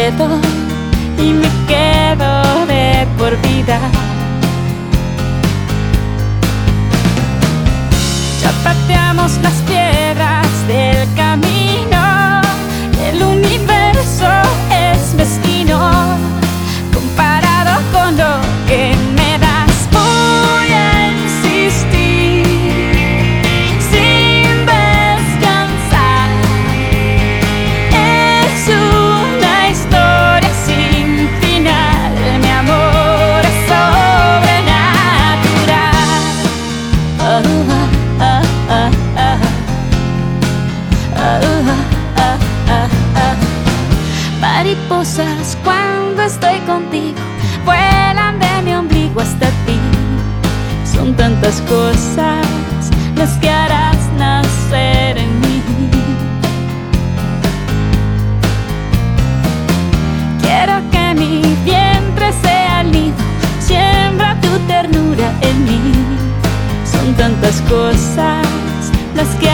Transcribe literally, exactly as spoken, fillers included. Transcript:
doy y me quedo de por vida. Ya pateamos las piedras del camino, el universo es mezquino comparado con lo que me das. Voy a insistir sin descansar. Es una historia sin final, mi amor es sobrenatural. Oh, oh, oh, oh, oh, oh, oh, oh. Mariposas cuando estoy contigo vuelan de mi ombligo hasta ti. Son tantas cosas las que harás nacer en mí. Quiero que mi vientre sea el nido, siembra tu ternura en mí. Son tantas cosas las que